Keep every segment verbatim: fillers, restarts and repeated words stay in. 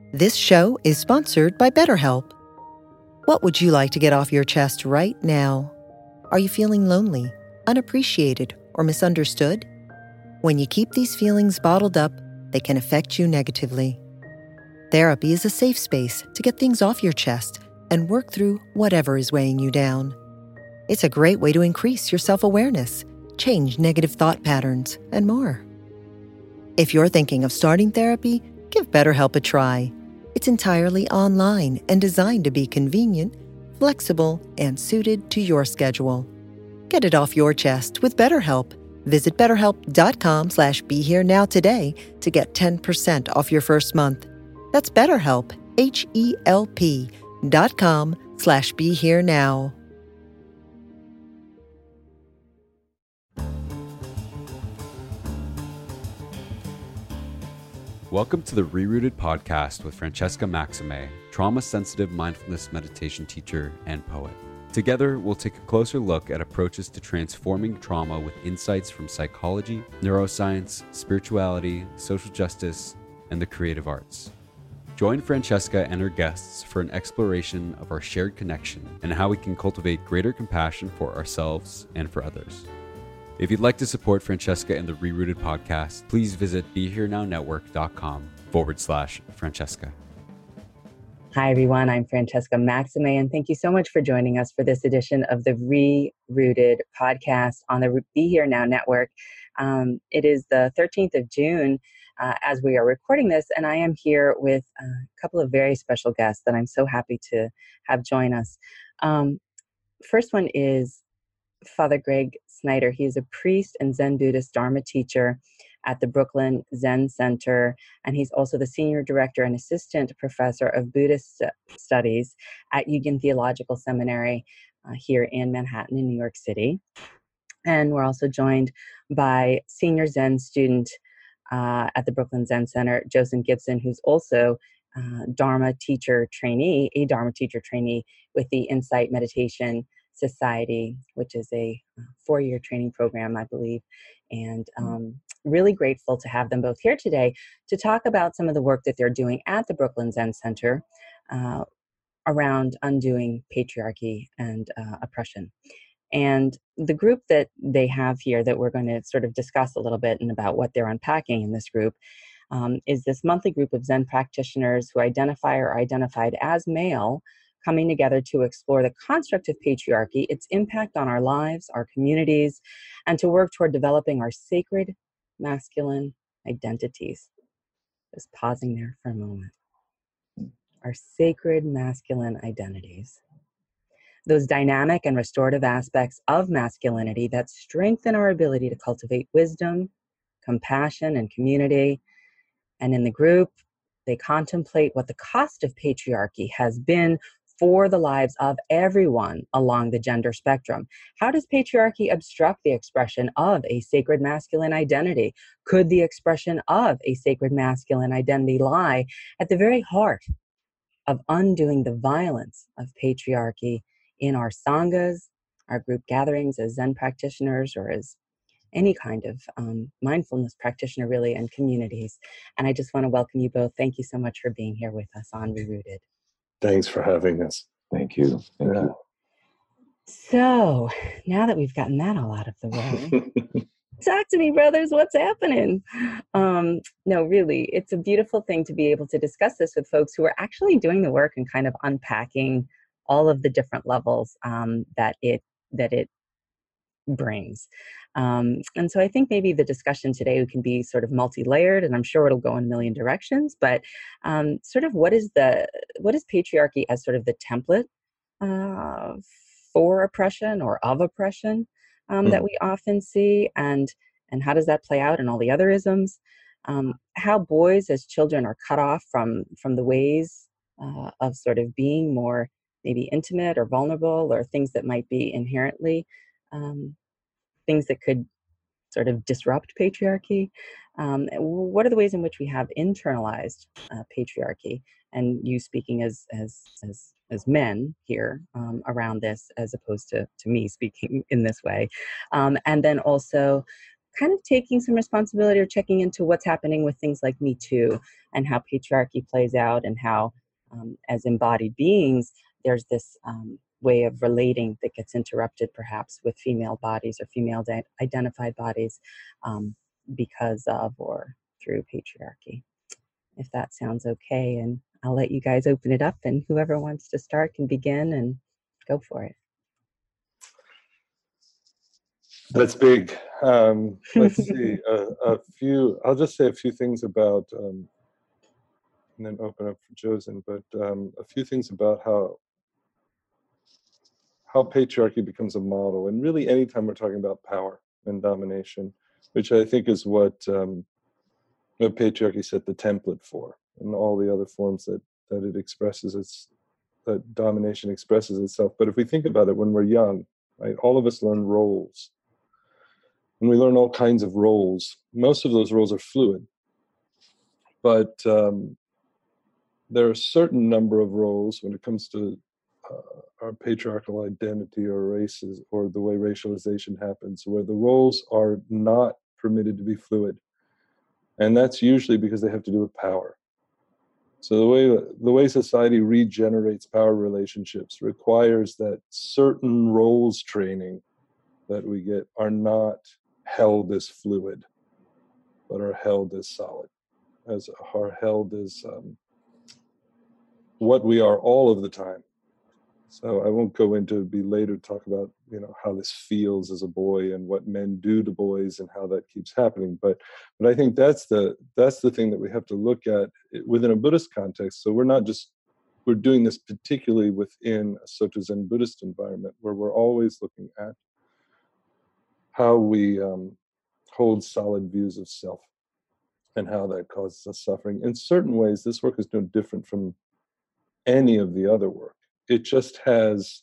This show is sponsored by BetterHelp. What would you like to get off your chest right now? Are you feeling lonely, unappreciated, or misunderstood? When you keep these feelings bottled up, they can affect you negatively. Therapy is a safe space to get things off your chest and work through whatever is weighing you down. It's a great way to increase your self-awareness, change negative thought patterns, and more. If you're thinking of starting therapy, give BetterHelp a try. It's entirely online and designed to be convenient, flexible, and suited to your schedule. Get it off your chest with BetterHelp. Visit betterhelp.com slash be here now today to get ten percent off your first month. That's BetterHelp, H E L P dot com slash be here now. Welcome to the Rerooted podcast with Francesca Maxime, trauma-sensitive mindfulness meditation teacher and poet. Together, we'll take a closer look at approaches to transforming trauma with insights from psychology, neuroscience, spirituality, social justice, and the creative arts. Join Francesca and her guests for an exploration of our shared connection and how we can cultivate greater compassion for ourselves and for others. If you'd like to support Francesca and the Rerooted podcast, please visit BeHereNowNetwork.com forward slash Francesca. Hi, everyone. I'm Francesca Maxime, and thank you so much for joining us for this edition of the Rerooted podcast on the Be Here Now Network. Um, it is the thirteenth of June uh, as we are recording this, and I am here with a couple of very special guests that I'm so happy to have join us. Um, first one is Father Greg Snyder. He is a priest and Zen Buddhist Dharma teacher at the Brooklyn Zen Center, and he's also the senior director and assistant professor of Buddhist studies at Union Theological Seminary uh, here in Manhattan in New York City. And we're also joined by senior Zen student uh, at the Brooklyn Zen Center, Joseph Gibson, who's also uh, Dharma teacher trainee, a Dharma teacher trainee with the Insight Meditation Society, which is a four-year training program, I believe. And um, really grateful to have them both here today to talk about some of the work that they're doing at the Brooklyn Zen Center uh, around undoing patriarchy and uh, oppression. And the group that they have here that we're going to sort of discuss a little bit and about what they're unpacking in this group um, is this monthly group of Zen practitioners who identify or are identified as male, coming together to explore the construct of patriarchy, its impact on our lives, our communities, and to work toward developing our sacred masculine identities. Just pausing there for a moment. Our sacred masculine identities. Those dynamic and restorative aspects of masculinity that strengthen our ability to cultivate wisdom, compassion, and community. And in the group, they contemplate what the cost of patriarchy has been for the lives of everyone along the gender spectrum. How does patriarchy obstruct the expression of a sacred masculine identity? Could the expression of a sacred masculine identity lie at the very heart of undoing the violence of patriarchy in our sanghas, our group gatherings as Zen practitioners or as any kind of um, mindfulness practitioner, really, and communities? And I just want to welcome you both. Thank you so much for being here with us on Rerooted. Thanks for having us. Thank you. Thank yeah. you. So now that we've gotten that all out of the way, talk to me, brothers. What's happening? Um, no, really, it's a beautiful thing to be able to discuss this with folks who are actually doing the work and kind of unpacking all of the different levels um, that it that it brings. Um, and so I think maybe the discussion today can be sort of multi-layered, and I'm sure it'll go in a million directions, but um, sort of what is the, what is patriarchy as sort of the template uh, for oppression or of oppression um, mm. that we often see, and, and how does that play out in all the other isms? Um, how boys as children are cut off from, from the ways uh, of sort of being more maybe intimate or vulnerable, or things that might be inherently um, things that could sort of disrupt patriarchy. Um, what are the ways in which we have internalized uh, patriarchy? And you speaking as as as as men here um, around this, as opposed to to me speaking in this way. Um, and then also, kind of taking some responsibility or checking into what's happening with things like Me Too and how patriarchy plays out, and how um, as embodied beings, there's this um, way of relating that gets interrupted perhaps with female bodies or female de- identified bodies um, because of or through patriarchy. If that sounds okay, and I'll let you guys open it up, and whoever wants to start can begin and go for it. That's big. Um, let's see, a, a few, I'll just say a few things about, um, and then open up for Josen, but um, a few things about how how patriarchy becomes a model. And really anytime we're talking about power and domination, which I think is what, um, what patriarchy set the template for, and all the other forms that, that it expresses its, that domination expresses itself. But if we think about it, when we're young, right, all of us learn roles. And we learn all kinds of roles. Most of those roles are fluid, but um, there are a certain number of roles when it comes to uh, our patriarchal identity or races, or the way racialization happens, where the roles are not permitted to be fluid. And that's usually because they have to do with power. So the way the way society regenerates power relationships requires that certain roles training that we get are not held as fluid, but are held as solid, as are held as um, what we are all of the time. So I won't go into be later talk about, you know, how this feels as a boy and what men do to boys and how that keeps happening. But but I think that's the that's the thing that we have to look at within a Buddhist context. So we're not just we're doing this particularly within a Soto Zen Buddhist environment, where we're always looking at how we um, hold solid views of self and how that causes us suffering. In certain ways, this work is no different from any of the other work. It just has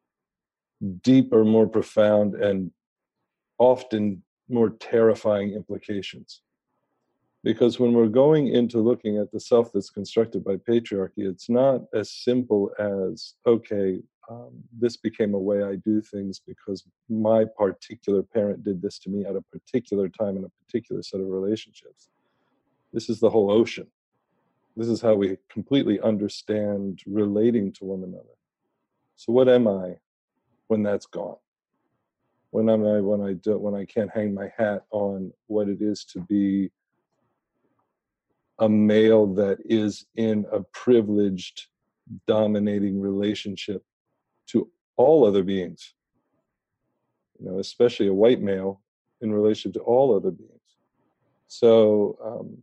deeper, more profound, and often more terrifying implications. Because when we're going into looking at the self that's constructed by patriarchy, it's not as simple as, okay, um, this became a way I do things because my particular parent did this to me at a particular time in a particular set of relationships. This is the whole ocean. This is how we completely understand relating to one another. So what am I when that's gone? When am I when I do when I can't hang my hat on what it is to be a male that is in a privileged, dominating relationship to all other beings, you know, especially a white male in relation to all other beings. So um,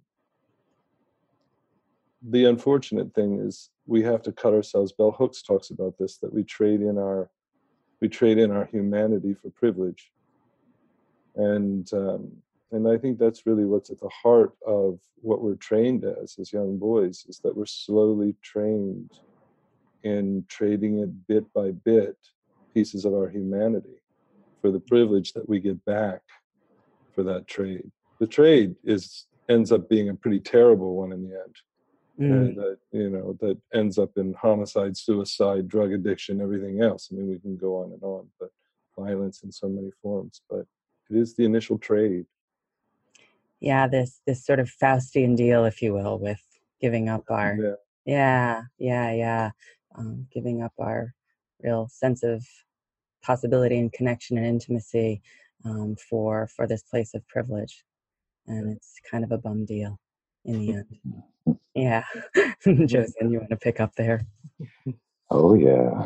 the unfortunate thing is we have to cut ourselves. Bell Hooks talks about this, that we trade in our we trade in our humanity for privilege, and um, and I think that's really what's at the heart of what we're trained as as young boys, is that we're slowly trained in trading it bit by bit, pieces of our humanity, for the privilege that we get back for that trade. The trade is ends up being a pretty terrible one in the end. Mm. Uh, that you know that ends up in homicide, suicide, drug addiction, everything else. I mean, we can go on and on, but violence in so many forms. But it is the initial trade. Yeah, this this sort of Faustian deal, if you will, with giving up our yeah yeah yeah, yeah. Um, giving up our real sense of possibility and connection and intimacy um, for for this place of privilege, and it's kind of a bum deal in the end. Yeah, Josen, you want to pick up there? Oh yeah.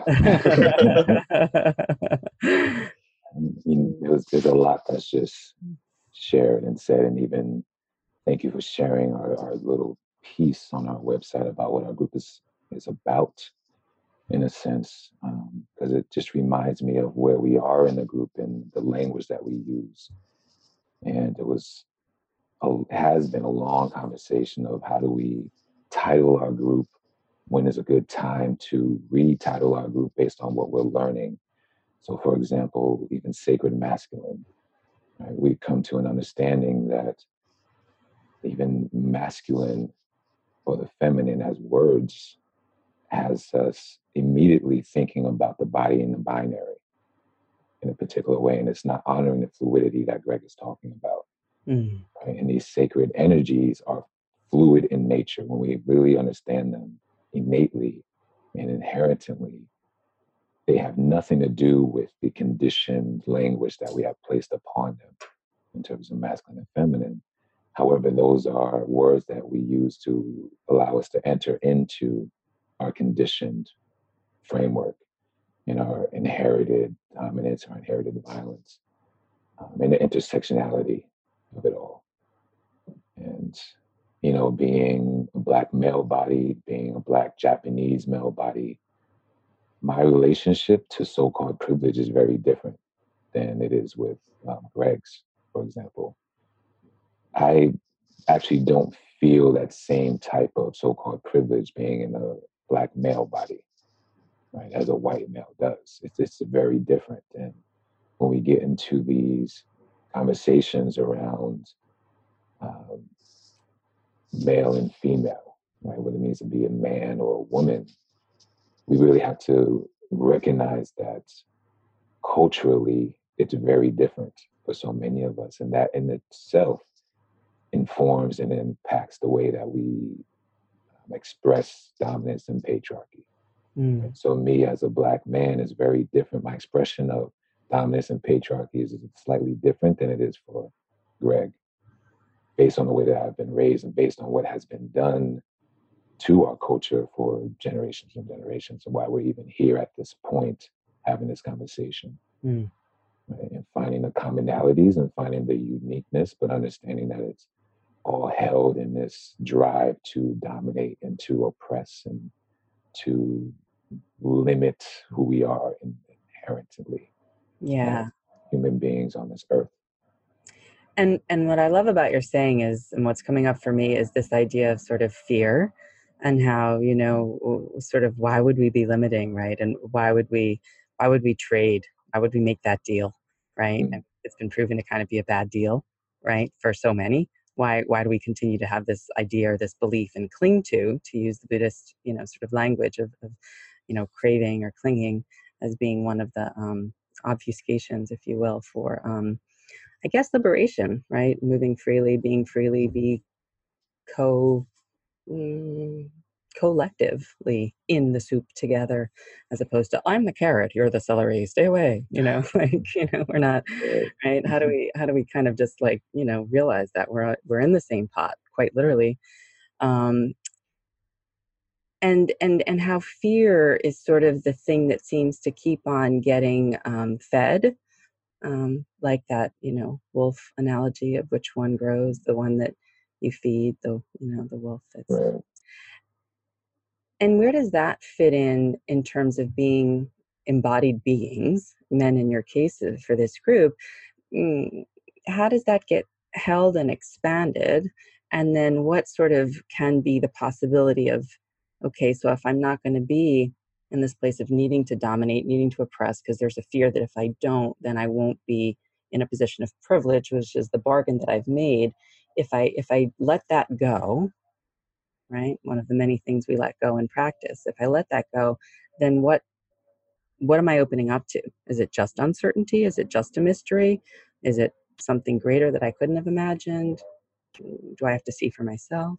You know, there's, there's a lot that's just shared and said, and even thank you for sharing our, our little piece on our website about what our group is is about, in a sense, because um, it just reminds me of where we are in the group and the language that we use. And it was a, has been a long conversation of how do we title our group, when is a good time to retitle our group based on what we're learning. So, for example, even sacred masculine, right? We've come to an understanding that even masculine or the feminine as words has us immediately thinking about the body in the binary in a particular way. And it's not honoring the fluidity that Greg is talking about. Mm. Right? And these sacred energies are fluid in nature. When we really understand them innately and inherently, they have nothing to do with the conditioned language that we have placed upon them in terms of masculine and feminine. However, those are words that we use to allow us to enter into our conditioned framework in our inherited dominance, our inherited violence, um, and the intersectionality of it all. And, you know, being a Black male body, being a Black Japanese male body, my relationship to so-called privilege is very different than it is with um, Greg's, for example. I actually don't feel that same type of so-called privilege being in a Black male body, right, as a white male does. It's, it's very different. And when we get into these conversations around um, male and female, right, what it means to be a man or a woman, we really have to recognize that culturally it's very different for so many of us. And that in itself informs and impacts the way that we um, express dominance and patriarchy. Mm. Right? So me as a Black man is very different. My expression of dominance and patriarchy is slightly different than it is for Greg, based on the way that I've been raised and based on what has been done to our culture for generations and generations, and why we're even here at this point having this conversation. Mm. Right? And finding the commonalities and finding the uniqueness, but understanding that it's all held in this drive to dominate and to oppress and to limit who we are inherently Yeah. as human beings on this earth. And and what I love about your saying is, and what's coming up for me is this idea of sort of fear, and how, you know, w- sort of why would we be limiting, right? And why would we why would we trade? Why would we make that deal, right? Mm. And it's been proven to kind of be a bad deal, right, for so many. Why why do we continue to have this idea or this belief and cling to, to use the Buddhist, you know, sort of language of, of you know, craving or clinging as being one of the um, obfuscations, if you will, for um, I guess liberation, right? Moving freely, being freely, be co mm, collectively in the soup together, as opposed to I'm the carrot, you're the celery, stay away. You know, like, you know, we're not Right. right. How do we how do we kind of just like, you know, realize that we're we're in the same pot, quite literally. Um, and and and how fear is sort of the thing that seems to keep on getting um, fed, um, like that, you know, wolf analogy of which one grows, the one that you feed, the, you know, the wolf that's. Right. And where does that fit in in terms of being embodied beings, men in your cases for this group? Mm, how does that get held and expanded? And then what sort of can be the possibility of, okay, so if I'm not going to be in this place of needing to dominate, needing to oppress, because there's a fear that if I don't, then I won't be in a position of privilege, which is the bargain that I've made. If I if I let that go, right? One of the many things we let go in practice. If I let that go, then what what am I opening up to? Is it just uncertainty? Is it just a mystery? Is it something greater that I couldn't have imagined? Do I have to see for myself?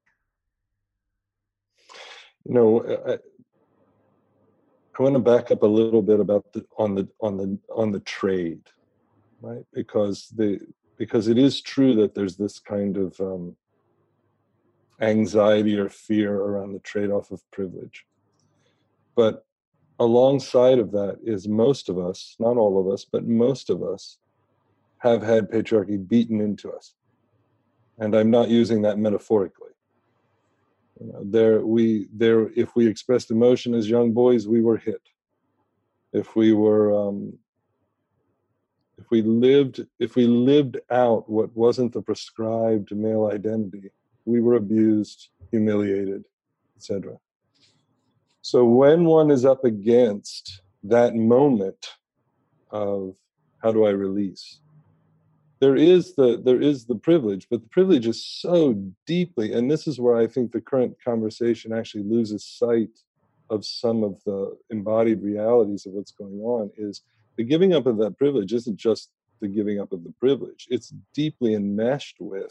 You know, I, I want to back up a little bit about the on the on the on the trade, right? Because the because it is true that there's this kind of um, anxiety or fear around the trade-off of privilege. But alongside of that is most of us, not all of us, but most of us have had patriarchy beaten into us. And I'm not using that metaphorically. You know, there we there if we expressed emotion as young boys, we were hit. If we were um, if we lived if we lived out what wasn't the prescribed male identity, we were abused, humiliated, et cetera. So when one is up against that moment of how do I release, there is the there is the privilege, but the privilege is so deeply, and this is where I think the current conversation actually loses sight of some of the embodied realities of what's going on, is the giving up of that privilege isn't just the giving up of the privilege. It's deeply enmeshed with,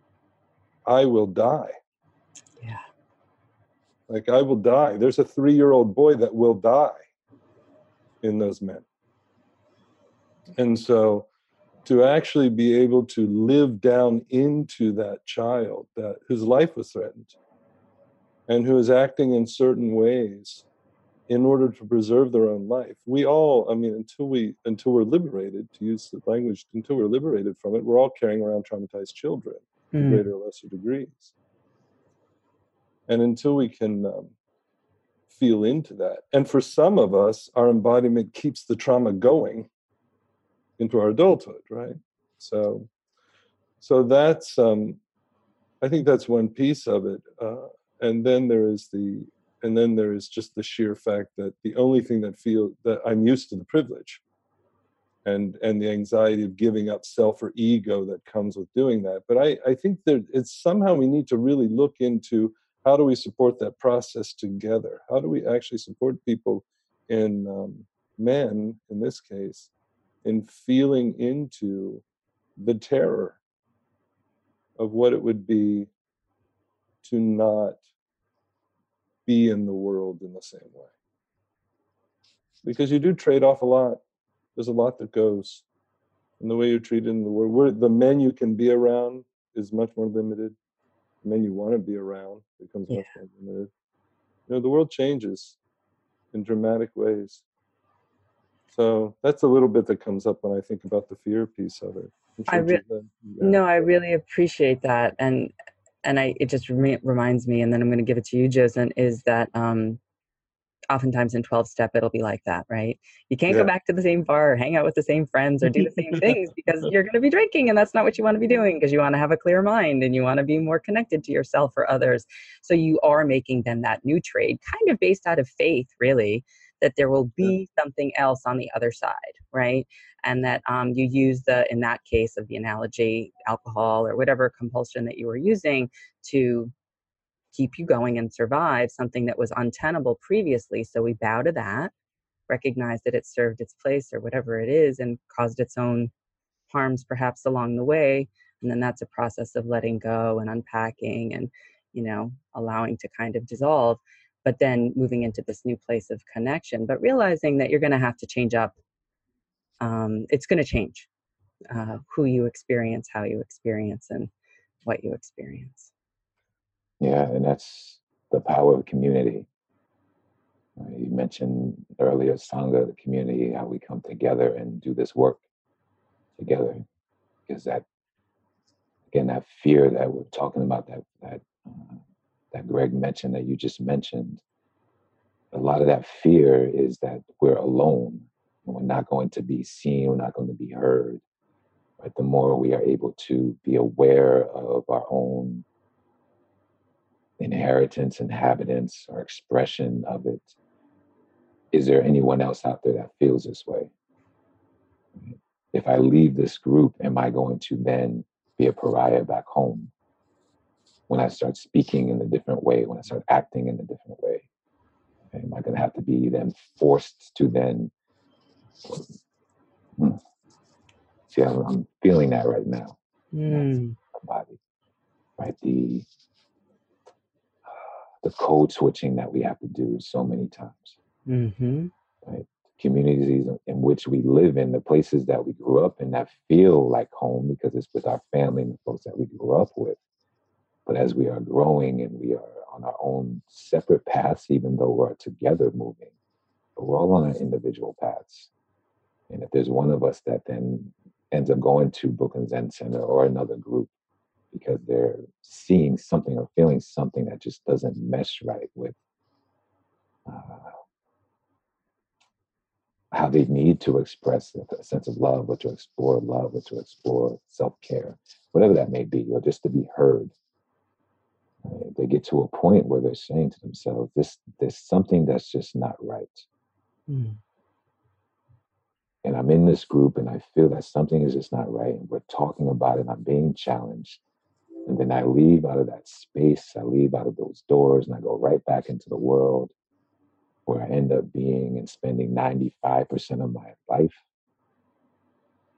I will die. Yeah. Like, I will die. There's a three-year-old boy that will die in those men. And so to actually be able to live down into that child that whose life was threatened and who is acting in certain ways in order to preserve their own life. We all, I mean, until we until we're liberated, to use the language, until we're liberated from it, we're all carrying around traumatized children to Mm. greater or lesser degrees. And until we can um, feel into that, and for some of us, our embodiment keeps the trauma going into our adulthood, right? So, so that's, um, I think that's one piece of it. Uh, and then there is the, and then there is just the sheer fact that the only thing that feel that I'm used to the privilege, and and the anxiety of giving up self or ego that comes with doing that. But I, I think that it's somehow we need to really look into how do we support that process together? How do we actually support people in um, men, in this case, in feeling into the terror of what it would be to not be in the world in the same way. Because you do trade off a lot. There's a lot that goes. And the way you're treated in the world, where the men you can be around is much more limited. The men you want to be around becomes Yeah. much more limited. You know, the world changes in dramatic ways. So that's a little bit that comes up when I think about the fear piece of it. I'm I sure re- Jen- yeah. No, I really appreciate that. And and I it just re- reminds me, and then I'm going to give it to you, Josen, is that um, oftentimes in twelve step it'll be like that, right? You can't Yeah. go back to the same bar or hang out with the same friends or do the same things because you're going to be drinking, and that's not what you want to be doing, because you want to have a clear mind and you want to be more connected to yourself or others. So you are making then that new trade kind of based out of faith, really, that there will be yeah. something else on the other side, right? And that um, you use the, in that case of the analogy, alcohol or whatever compulsion that you were using to keep you going and survive something that was untenable previously. So we bow to that, recognize that it served its place or whatever it is and caused its own harms perhaps along the way. And then that's a process of letting go and unpacking and, you know, allowing to kind of dissolve, but then moving into this new place of connection, but realizing that you're going to have to change up. Um, it's going to change uh, who you experience, how you experience, and what you experience. Yeah, and that's the power of community. Uh, you mentioned earlier, Sangha, the community, how we come together and do this work together. Because that, again, that fear that we're talking about, that that uh, that Greg mentioned, that you just mentioned, a lot of that fear is that we're alone and we're not going to be seen, we're not going to be heard. Right? The more we are able to be aware of our own inheritance, inhabitants, or expression of it, is there anyone else out there that feels this way? If I leave this group, am I going to then be a pariah back home? When I start speaking in a different way, when I start acting in a different way, am I going to have to be then forced to then? Hmm, see, I'm, I'm feeling that right now. Mm. My body, right? The the code switching that we have to do so many times. Mm-hmm. Right? Communities in which we live in, the places that we grew up in that feel like home because it's with our family and the folks that we grew up with. But as we are growing and we are on our own separate paths, even though we're together moving, but we're all on our individual paths. And if there's one of us that then ends up going to Brooklyn Zen Center or another group because they're seeing something or feeling something that just doesn't mesh right with uh, how they need to express a sense of love, or to explore love, or to explore self-care, whatever that may be, or just to be heard. Right? They get to a point where they're saying to themselves, "This, there's something that's just not right." Mm. And I'm in this group, and I feel that something is just not right. And we're talking about it. I'm being challenged, and then I leave out of that space. I leave out of those doors, and I go right back into the world, where I end up being and spending ninety-five percent of my life.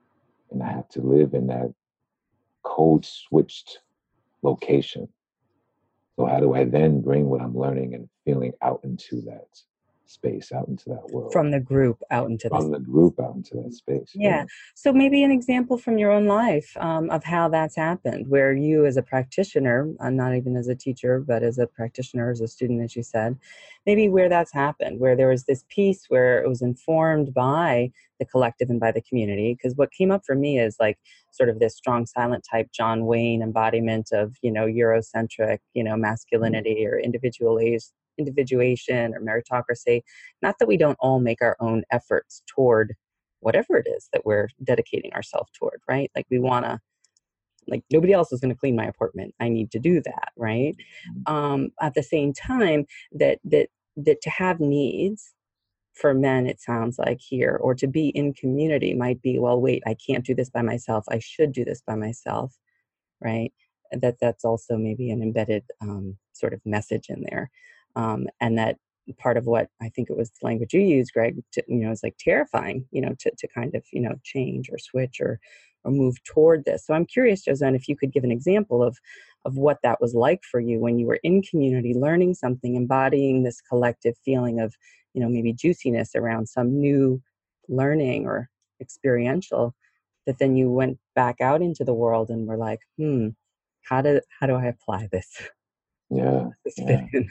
and I have to live in that code switched location. So how do I then bring what I'm learning and feeling out into that space, out into that world? From the group out into From the the group out into that space. Yeah. Yeah. So maybe an example from your own life um, of how that's happened, where you as a practitioner, uh, not even as a teacher, but as a practitioner, as a student, as you said, maybe where that's happened, where there was this piece where it was informed by the collective and by the community. Because what came up for me is like sort of this strong silent type John Wayne embodiment of, you know, Eurocentric, you know, masculinity mm-hmm. or individualization individuation or meritocracy. Not that we don't all make our own efforts toward whatever it is that we're dedicating ourselves toward, right? Like we want to, like nobody else is going to clean my apartment. I need to do that, right? Um, at the same time, that that that to have needs for men, it sounds like here, or to be in community might be, well, wait, I can't do this by myself. I should do this by myself, right? That that's also maybe an embedded um, sort of message in there, um, and that part of what I think it was the language you used, Greg, to, you know, is like terrifying, you know, to, to kind of, you know, change or switch or or move toward this. So I'm curious, Josanne, if you could give an example of of what that was like for you when you were in community, learning something, embodying this collective feeling of, you know, maybe juiciness around some new learning or experiential, that then you went back out into the world and were like, hmm, how do how do I apply this? Yeah. This yeah. fit in?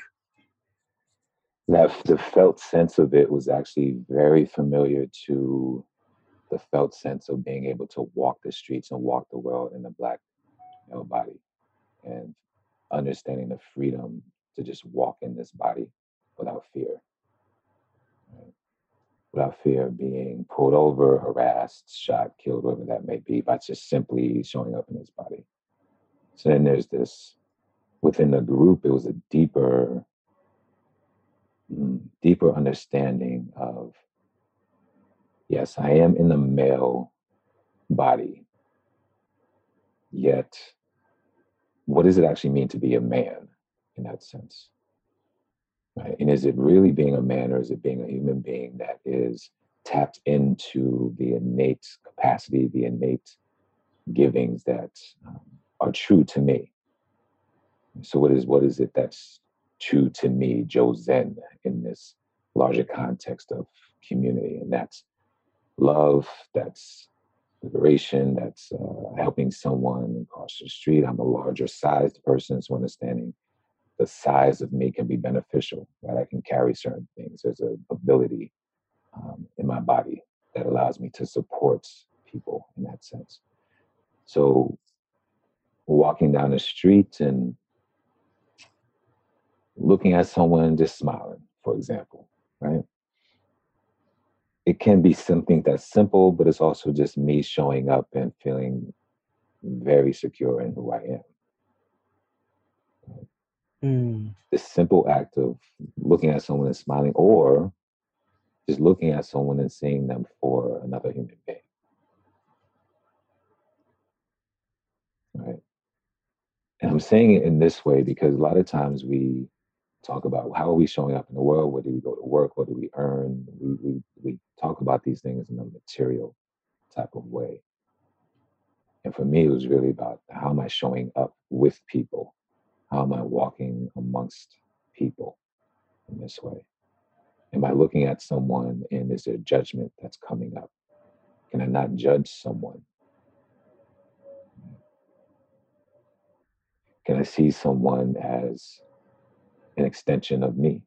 That the felt sense of it was actually very familiar to the felt sense of being able to walk the streets and walk the world in a Black male body, and understanding the freedom to just walk in this body without fear, right? Without fear of being pulled over, harassed, shot, killed, whatever that may be, by just simply showing up in this body. So then there's this, within the group, it was a deeper, deeper understanding of, yes, I am in the male body, yet what does it actually mean to be a man in that sense? Right? And is it really being a man, or is it being a human being that is tapped into the innate capacity, the innate givings that um, are true to me? So what is what is it that's true to me, Josanne, in this larger context of community? And that's love, that's liberation, that's uh, helping someone across the street. I'm a larger sized person, so understanding the size of me can be beneficial, right? I can carry certain things. There's an ability um, in my body that allows me to support people in that sense. So walking down the street and looking at someone just smiling, for example, right? It can be something that's simple, but it's also just me showing up and feeling very secure in who I am. Mm. The simple act of looking at someone and smiling, or just looking at someone and seeing them for another human being. Right. And I'm saying it in this way because a lot of times we talk about how are we showing up in the world? Where do we go to work? What do we earn? We we we talk about these things in a material type of way. And for me, it was really about how am I showing up with people? How am I walking amongst people in this way? Am I looking at someone and is there judgment that's coming up? Can I not judge someone? Can I see someone as an extension of me?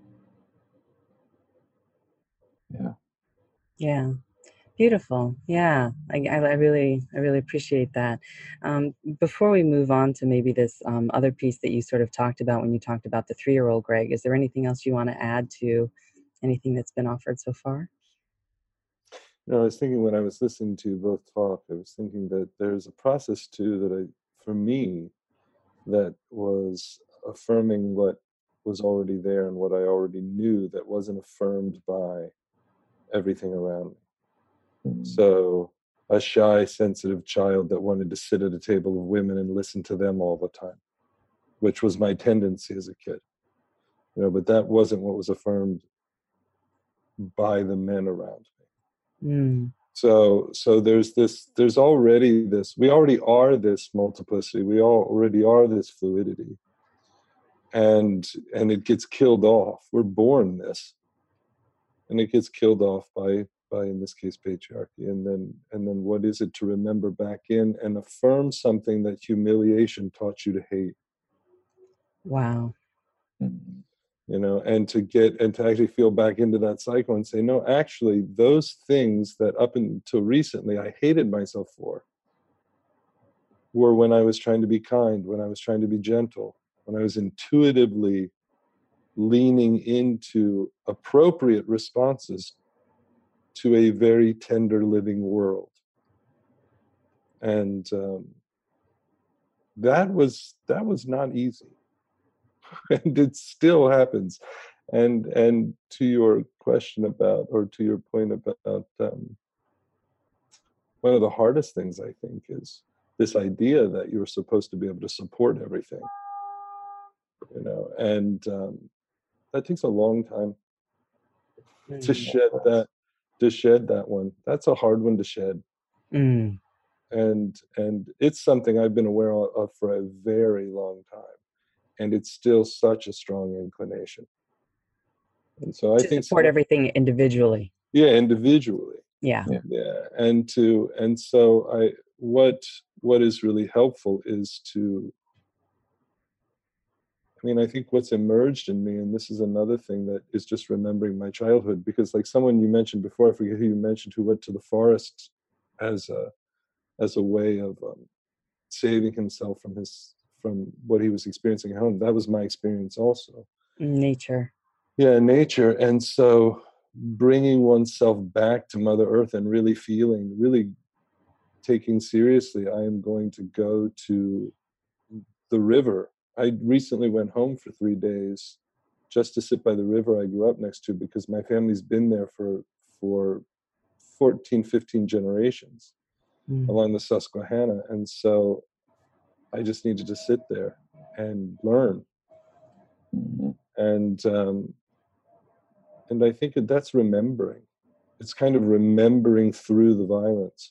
Yeah. Yeah. Beautiful. Yeah. I, I, I really, I really appreciate that. Um, before we move on to maybe this um, other piece that you sort of talked about when you talked about the three-year-old Greg, is there anything else you want to add to anything that's been offered so far? No, I was thinking when I was listening to you both talk, I was thinking that there's a process too that I, for me, that was affirming what was already there and what I already knew that wasn't affirmed by everything around me. Mm-hmm. So a shy, sensitive child that wanted to sit at a table of women and listen to them all the time, which was my tendency as a kid. You know, but that wasn't what was affirmed by the men around me. Mm. So so there's this, there's already this, we already are this multiplicity, we all already are this fluidity. And and it gets killed off. We're born this. And it gets killed off by by in this case patriarchy. And then and then what is it to remember back in and affirm something that humiliation taught you to hate? Wow. Mhm. You know, and to get and to actually feel back into that cycle and say, no, actually, those things that up until recently I hated myself for were when I was trying to be kind, when I was trying to be gentle, when I was intuitively leaning into appropriate responses to a very tender living world. And um, that was that was not easy. And it still happens. And and to your question about, or to your point about, um, one of the hardest things I think is this idea that you're supposed to be able to support everything, you know, and um, that takes a long time to Mm. shed that, to shed that one. That's a hard one to shed. Mm. And and it's something I've been aware of for a very long time, and it's still such a strong inclination. And so I To think support so, everything individually. yeah, individually. Yeah. Yeah. Yeah, and to and so I what what is really helpful is to, I mean, I think what's emerged in me, and this is another thing that is just remembering my childhood, because like someone you mentioned before, I forget who you mentioned, who went to the forest as a as a way of um, saving himself from his from what he was experiencing at home. That was my experience also. Nature. Yeah, nature. And so bringing oneself back to Mother Earth and really feeling, really taking seriously, I am going to go to the river. I recently went home for three days just to sit by the river I grew up next to, because my family's been there for for fourteen, fifteen generations Mm. along the Susquehanna. And so I just needed to sit there and learn. Mhm. And um, and I think that that's remembering. It's kind of remembering through the violence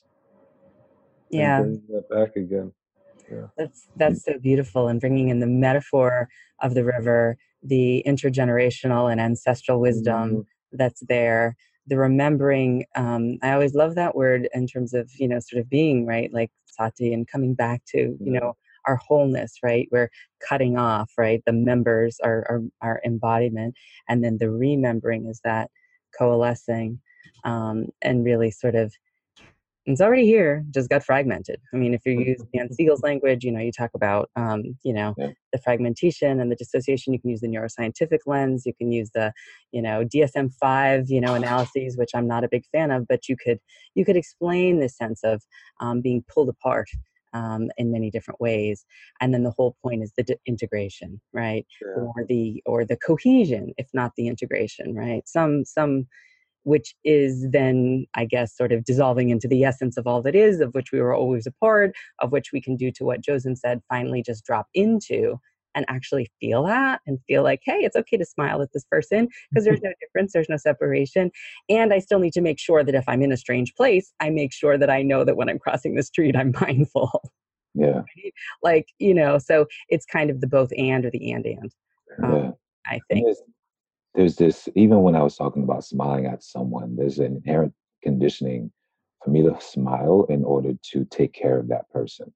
and Yeah. bringing that back again. Yeah. That's that's so beautiful, and bringing in the metaphor of the river, the intergenerational and ancestral wisdom Mhm. that's there, the remembering. Um, I always love that word in terms of, you know, sort of being, right, like sati, and coming back to, you Yeah. know, our wholeness, right? We're cutting off, right? The members are our, our embodiment, and then the remembering is that coalescing, um, and really sort of, it's already here, just got fragmented. I mean, if you use Dan Siegel's language, you know, you talk about, um, you know, Yeah. the fragmentation and the dissociation. You can use the neuroscientific lens. You can use the, you know, D S M five, you know, analyses, which I'm not a big fan of, but you could, you could explain this sense of um, being pulled apart um, in many different ways. And then the whole point is the d- integration, right? Yeah. Or the, or the cohesion, if not the integration, right? Some, some, which is then, I guess, sort of dissolving into the essence of all that is, of which we were always a part, of which we can do to what Josen said, finally just drop into and actually feel that and feel like, hey, it's okay to smile at this person because there's no difference, there's no separation. And I still need to make sure that if I'm in a strange place, I make sure that I know that when I'm crossing the street, I'm mindful. Yeah. Like, you know, so it's kind of the both and or the and and, um, Yeah. I And think. there's, there's this, even when I was talking about smiling at someone, there's an inherent conditioning for me to smile in order to take care of that person,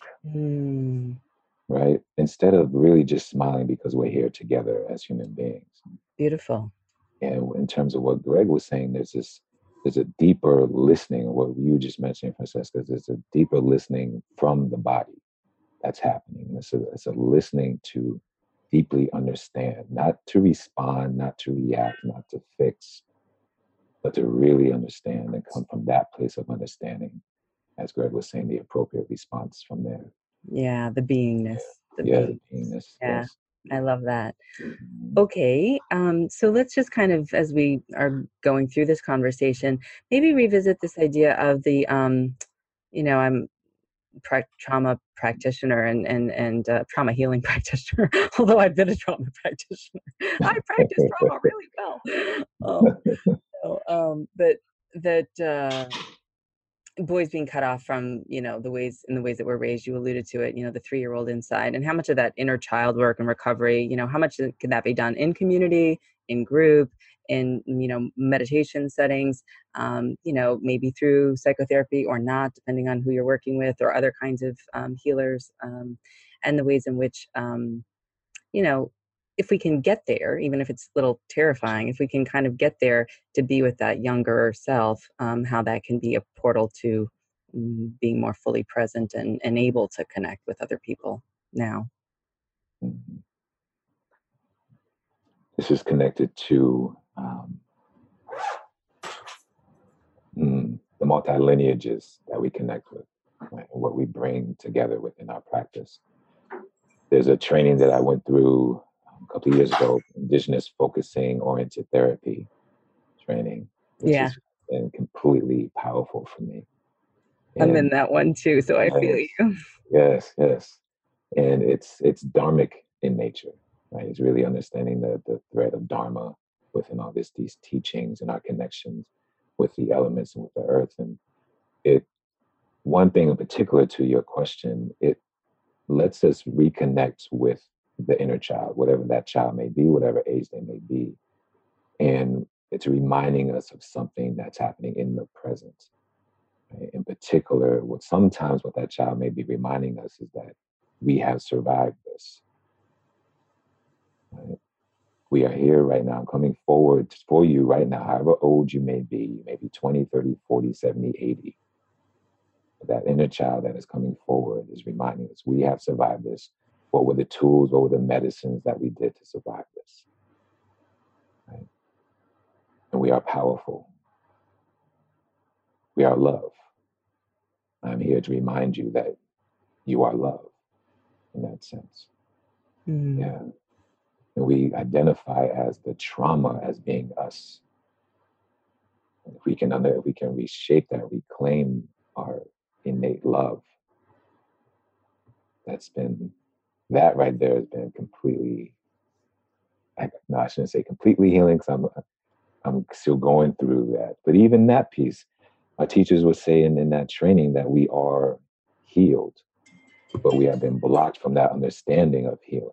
Mm, right? Instead of really just smiling because we're here together as human beings. beautiful. And in terms of what Greg was saying, there's this, there's a deeper listening, what you just mentioned, Francesca, there's a deeper listening from the body that's happening. It's a, it's a listening to deeply understand, not to respond, not to react, not to fix, but to really understand and come from that place of understanding. As Greg was saying, the appropriate response from there. Yeah, the beingness, the Yeah, being. the beingness. Yeah, Yes. I love that. Mhm. Okay, um, so let's just kind of, as we are going through this conversation, maybe revisit this idea of the, um, you know, I'm pra- trauma practitioner and and and uh, trauma healing practitioner. Although I've been a trauma practitioner, I practice trauma really well. Um, so, um, but that. Uh, boys being cut off from, you know, the ways in the ways that we're raised. You alluded to it, you know, the three-year-old inside, and how much of that inner child work and recovery, you know, how much can that be done in community, in group, in, you know, meditation settings, um, you know, maybe through psychotherapy or not, depending on who you're working with, or other kinds of um, healers, um, and the ways in which, um, you know, if we can get there, even if it's a little terrifying, if we can kind of get there to be with that younger self, um, how that can be a portal to mm, being more fully present and, and able to connect with other people now. Mhm. This is connected to um, mm, the multi lineages that we connect with, right, and what we bring together within our practice. There's a training that I went through um, a couple of years ago, Indigenous Focusing Oriented Therapy training, which Yeah, has been completely powerful for me. I'm in And that one too, so I feel yes, you. yes, yes. And it's it's dharmic in nature, right? It's really understanding the the thread of dharma within all this these teachings and our connections with the elements and with the earth. And it one thing in particular to your question, it lets us reconnect with the inner child, whatever that child may be, whatever age they may be. And it's reminding us of something that's happening in the present. Right? In particular, what sometimes what that child may be reminding us is that we have survived this. Right? We are here right now. I'm coming forward for you right now, however old you may be, you may be twenty, thirty, forty, seventy, eighty. That inner child that is coming forward is reminding us we have survived this. What were the tools, what were the medicines that we did to survive this? Right? And we are powerful. We are love. I'm here to remind you that you are love in that sense. Mm. Yeah. And we identify as the trauma as being us. And if we can under, if we can reshape that, reclaim our innate love, that's been that right there has been completely. I, no, I shouldn't say completely healing because I'm I'm still going through that. But even that piece, our teachers were saying in that training that we are healed, but we have been blocked from that understanding of healing.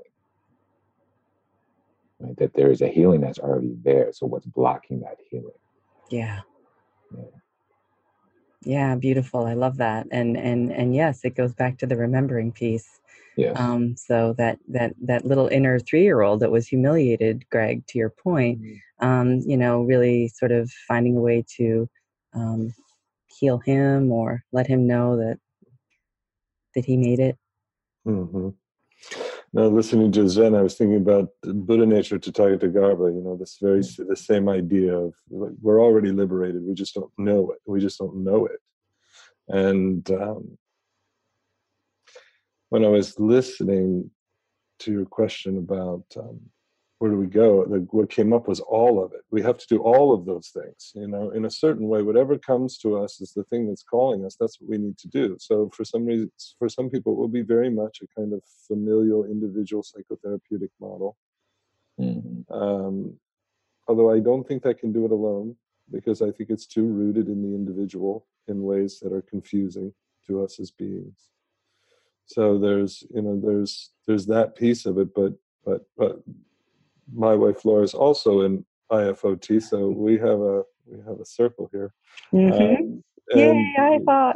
Right? That there is a healing that's already there. So what's blocking that healing? Yeah. Yeah. Yeah, beautiful. I love that. And and and yes, it goes back to the remembering piece. Yes. Um, so that that that little inner three-year-old that was humiliated, Greg, to your point, Mm-hmm. um, you know, really sort of finding a way to um, heal him or let him know that that he made it. Mm-hmm. Now, listening to Zen, I was thinking about Buddha nature Tathagata, you know, this very the same idea of like, we're already liberated, we just don't know it. We just don't know it. And um, when I was listening to your question about um, where do we go, the, what came up was all of it. We have to do all of those things, you know, in a certain way. Whatever comes to us is the thing that's calling us. That's what we need to do. So for some reason, for some people, it will be very much a kind of familial, individual psychotherapeutic model. Mm-hmm. Um, although I don't think that can do it alone, because I think it's too rooted in the individual in ways that are confusing to us as beings. So there's, you know, there's there's that piece of it, but but but my wife Laura is also in I F O T, so we have a we have a circle here. Mm-hmm. Um, Yay, and I thought.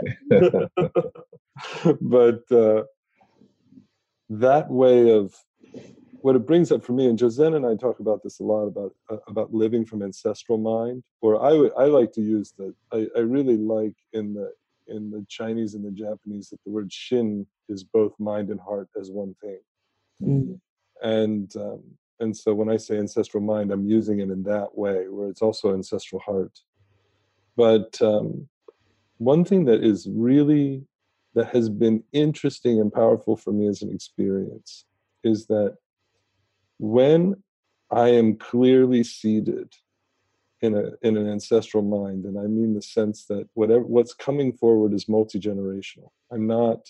but uh, that way of what it brings up for me, and Josen and I talk about this a lot about uh, about living from ancestral mind, or I would I like to use the I, I really like in the in the Chinese and the Japanese that the word shin is both mind and heart as one thing. Mm. And um, and so when I say ancestral mind, I'm using it in that way, where it's also ancestral heart. But um, one thing that is really that has been interesting and powerful for me as an experience is that when I am clearly seated in a in an ancestral mind, and I mean the sense that whatever what's coming forward is multi-generational. I'm not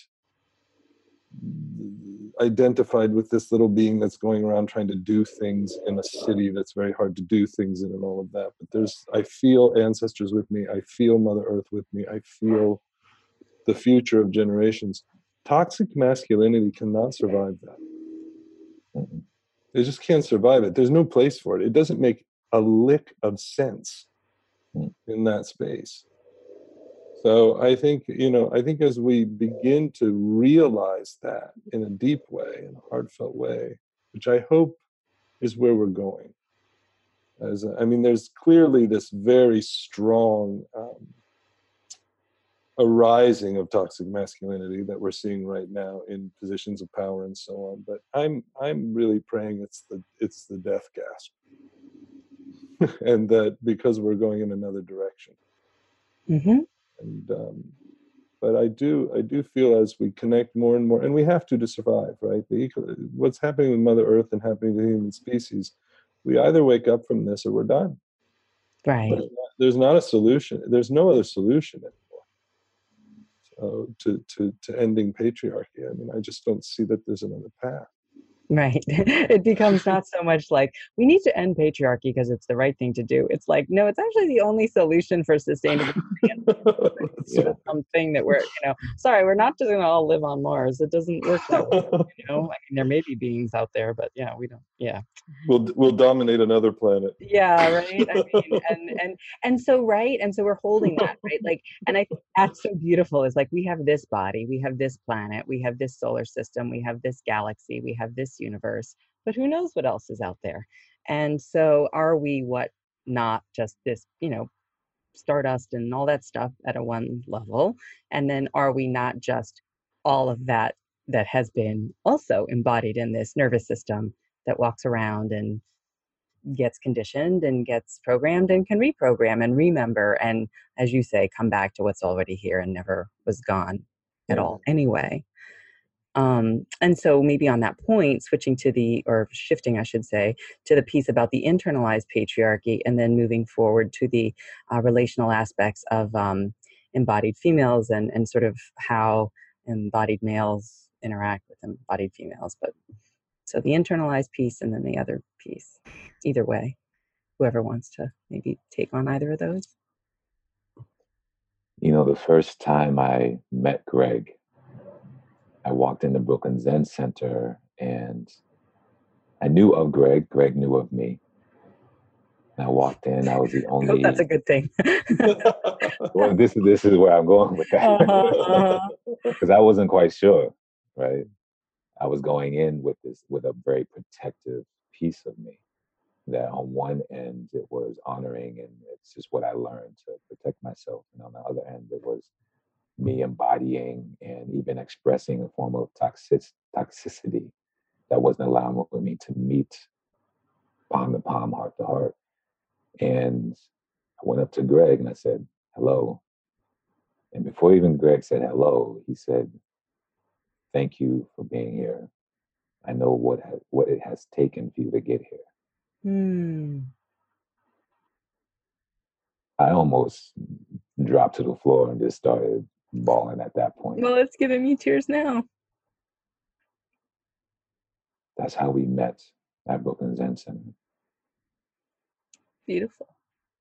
identified with this little being that's going around trying to do things in a city that's very hard to do things in and all of that. But there's I feel ancestors with me. I feel Mother Earth with me. I feel the future of generations. Toxic masculinity cannot survive that. Mm-hmm. They just can't survive it. There's no place for it. It doesn't make a lick of sense Mm-hmm. in that space. So I think, you know, I think as we begin to realize that in a deep way, in a heartfelt way, which I hope is where we're going. As a, I mean, there's clearly this very strong um, arising of toxic masculinity that we're seeing right now in positions of power and so on. But I'm I'm really praying it's the it's the death gasp, and that because we're going in another direction. Mm-hmm. And um, but I do I do feel as we connect more and more, and we have to to survive, right? The eco, what's happening with Mother Earth and happening to the human species, we either wake up from this or we're done. Right. There's not, there's not a solution. There's no other solution anymore. So to to to ending patriarchy. I mean, I just don't see that there's another path. Right. It becomes not so much like we need to end patriarchy because it's the right thing to do. It's like, no, it's actually the only solution for sustainable Yeah. something that we're, you know, sorry, we're not just going to all live on Mars. It doesn't work that way. You know, I mean, there may be beings out there, but yeah, we don't. Yeah. We'll we'll dominate another planet. Yeah. Right. I mean, and and and so right, and so we're holding that, right? Like, and I think that's so beautiful. Is like we have this body, we have this planet, we have this solar system, we have this galaxy, we have this universe, but who knows what else is out there? And so, are we what? Not just this, you know, stardust and all that stuff at a one level, and then are we not just all of that that has been also embodied in this nervous system that walks around and gets conditioned and gets programmed and can reprogram and remember and, as you say, come back to what's already here and never was gone at Yeah. all anyway. Um, and so maybe on that point, switching to the, or shifting, I should say, to the piece about the internalized patriarchy, and then moving forward to the uh, relational aspects of um, embodied females and, and sort of how embodied males interact with embodied females. But so the internalized piece and then the other piece, either way, whoever wants to maybe take on either of those. You know, the first time I met Greg, I walked into Brooklyn Zen Center and I knew of Greg. Greg knew of me. And I walked in. I was the I hope only. that's a good thing. Well, this is this is where I'm going with that Uh-huh, because I wasn't quite sure, right? I was going in with this with a very protective piece of me. That on one end it was honoring and it's just what I learned to protect myself, and on the other end it was me embodying and even expressing a form of toxic toxicity that wasn't allowing me to meet palm to palm, heart to heart. And I went up to Greg and I said, hello. And before even Greg said hello, he said, thank you for being here. I know what ha- what it has taken for you to get here. hmm. I almost dropped to the floor and just started bawling at that point. Well, it's giving me tears now. That's how we met at Brooklyn Zen Center. Beautiful.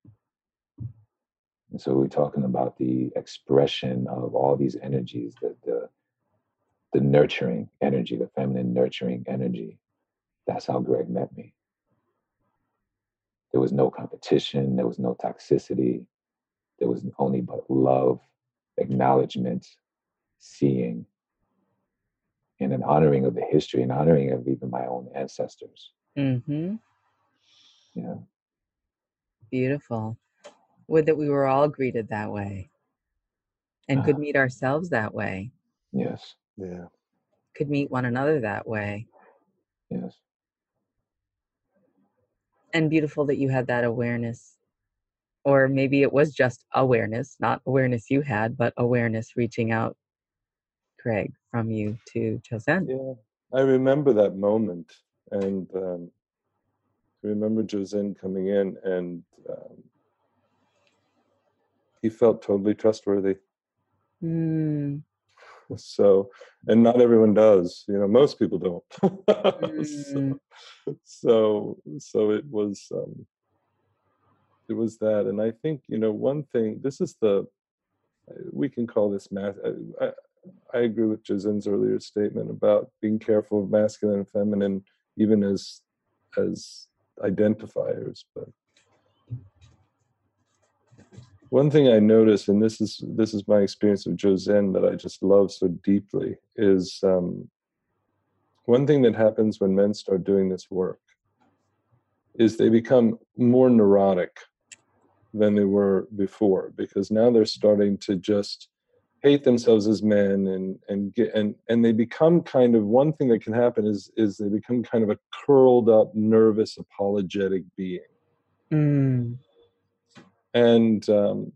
And so we're talking about the expression of all these energies, the the the nurturing energy, the feminine nurturing energy. That's how Greg met me. There was no competition, there was no toxicity, there was only but love, acknowledgement, seeing, and an honoring of the history and honoring of even my own ancestors. Mm-hmm. Yeah. Beautiful. Would that we were all greeted that way and could meet ourselves that way, Yes. Yeah. could meet one another that way. Yes. And beautiful that you had that awareness. Or maybe it was just awareness, not awareness you had, but awareness reaching out, Craig, from you to Josen. Yeah. I remember that moment, and um, I remember Josen coming in, and um, he felt totally trustworthy. Mm. So, and not everyone does, you know, most people don't. Mm. so, so, so it was, um, it was that. And I think, you know, one thing, this is the, we can call this math. I, I agree with Josen's earlier statement about being careful of masculine and feminine, even as as identifiers. But one thing I notice, and this is this is my experience of Josen that I just love so deeply, is um, one thing that happens when men start doing this work is they become more neurotic than they were before, because now they're starting to just hate themselves as men, and and get and and they become kind of, one thing that can happen is is they become kind of a curled up, nervous, apologetic being. Mm. And um,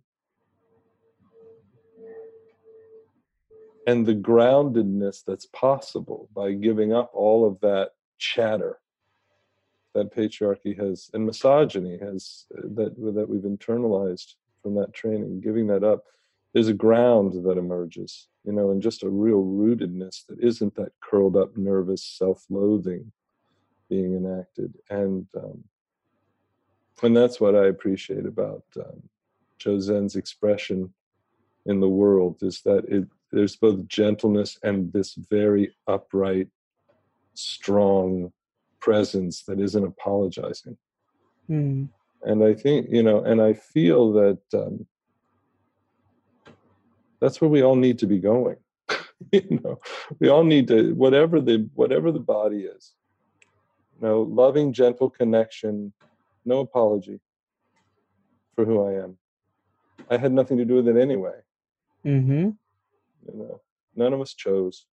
and the groundedness that's possible by giving up all of that chatter that patriarchy has and misogyny has, that that we've internalized from that training, giving that up, there's a ground that emerges, you know, and just a real rootedness that isn't that curled up, nervous, self-loathing being enacted. And um, and that's what I appreciate about um, Josen's expression in the world, is that it there's both gentleness and this very upright, strong presence that isn't apologizing. Mm. And I think, you know, and I feel that um, that's where we all need to be going. You know, we all need to, whatever the whatever the body is, you know, loving, gentle connection, no apology for who I am. I had nothing to do with it anyway. Mm-hmm. You know, none of us chose.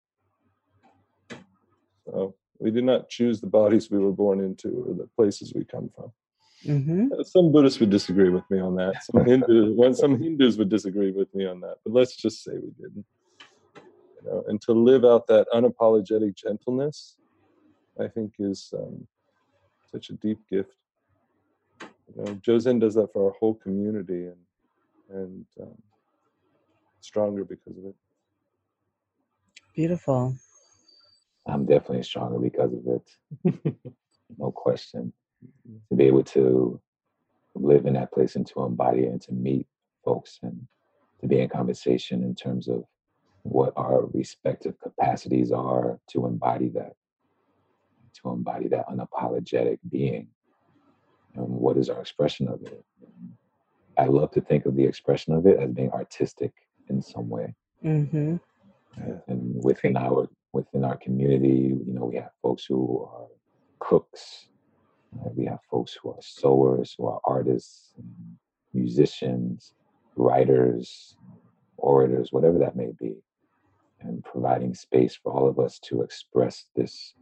So we did not choose the bodies we were born into or the places we come from. Mm-hmm. Uh, Some Buddhists would disagree with me on that. Some Hindus, when some Hindus would disagree with me on that. But let's just say we didn't. You know, and to live out that unapologetic gentleness, I think, is um, such a deep gift. You know, Josen does that for our whole community, and and um, stronger because of it. Beautiful. I'm definitely stronger because of it. No question. To be able to live in that place and to embody it and to meet folks and to be in conversation in terms of what our respective capacities are to embody that, to embody that unapologetic being. And what is our expression of it? I love to think of the expression of it as being artistic in some way. Mm-hmm. And within our within our community, you know, we have folks who are cooks, uh, we have folks who are sewers, who are artists, musicians, writers, orators, whatever that may be, and providing space for all of us to express this,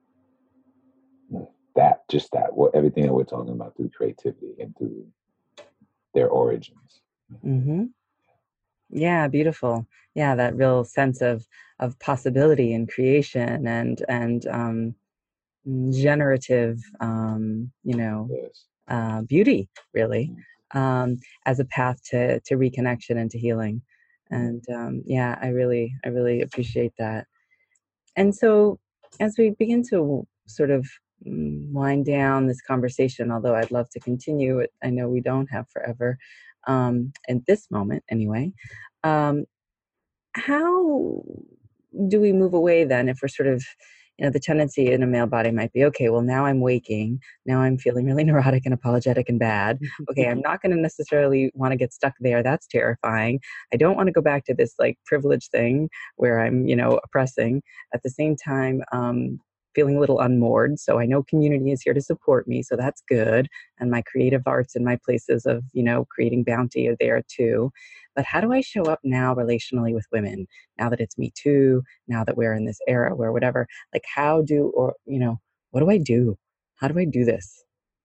that, just that, what everything that we're talking about through creativity and through their origins. Mm-hmm. Yeah, beautiful. Yeah, that real sense of of possibility and creation and and um, generative, um, you know, Yes. uh, beauty, really, um, as a path to to reconnection and to healing. And um, yeah, I really I really appreciate that. And so, as we begin to sort of mm, wind down this conversation, although I'd love to continue it, I know we don't have forever, um, in this moment anyway. Um, how do we move away then if we're sort of, you know, the tendency in a male body might be, okay, well, now I'm waking, now I'm feeling really neurotic and apologetic and bad. Okay, I'm not going to necessarily want to get stuck there. That's terrifying. I don't want to go back to this like privilege thing where I'm, you know, oppressing. At the same time, um, feeling a little unmoored. So I know community is here to support me, so that's good. And my creative arts and my places of, you know, creating bounty are there too. But how do I show up now relationally with women, now that it's Me Too, now that we're in this era where whatever, like how do, or, you know, what do I do? How do I do this?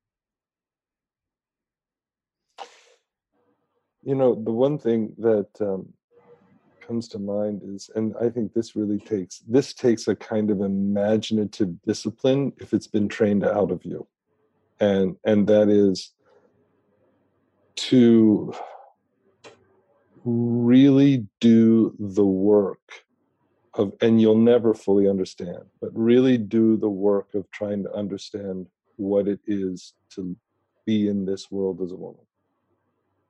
You know, the one thing that um, comes to mind is, and I think this really takes, this takes a kind of imaginative discipline if it's been trained out of you. And, and that is to really do the work of, and you'll never fully understand, but really do the work of trying to understand what it is to be in this world as a woman.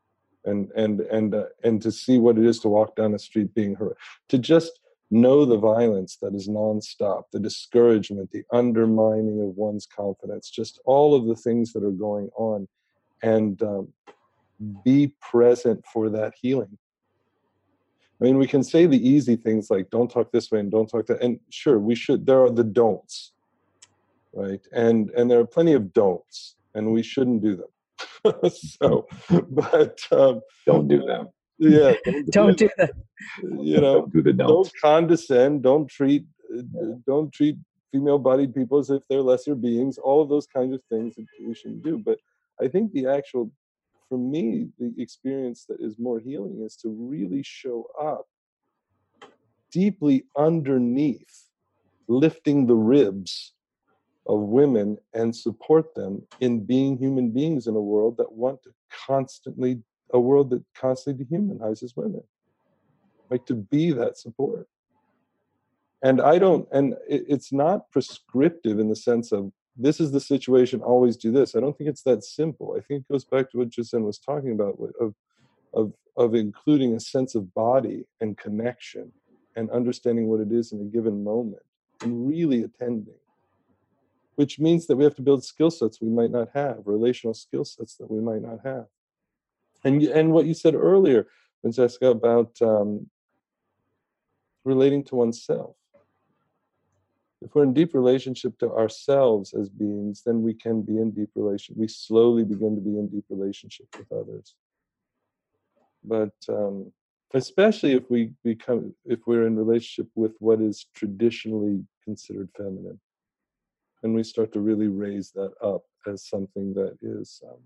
and and and uh, and to see what it is to walk down the street being hurt, to just know the violence that is nonstop, the discouragement, the undermining of one's confidence, just all of the things that are going on, and um, be present for that healing. I mean, we can say the easy things like don't talk this way and don't talk that, and sure, we should. There are the don'ts, right? And and there are plenty of don'ts, and we shouldn't do them. So, but um, don't do them. Yeah, don't, don't do them. You know, don't do the don'ts. Don't condescend. Don't treat uh, don't treat female-bodied people as if they're lesser beings. All of those kinds of things that we shouldn't do. But I think the actual, for me, the experience that is more healing is to really show up deeply underneath, lifting the ribs of women and support them in being human beings in a world that want to constantly, a world that constantly dehumanizes women. Like, to be that support. And I don't, and it, it's not prescriptive in the sense of this is the situation, always do this. I don't think it's that simple. I think it goes back to what Jason was talking about, of, of, of including a sense of body and connection and understanding what it is in a given moment and really attending, which means that we have to build skill sets we might not have, relational skill sets that we might not have. And, and what you said earlier, Francesca, about um, relating to oneself. If we're in deep relationship to ourselves as beings, then we can be in deep relation. We slowly begin to be in deep relationship with others. But um, especially if we become, if we're in relationship with what is traditionally considered feminine, and we start to really raise that up as something that is um,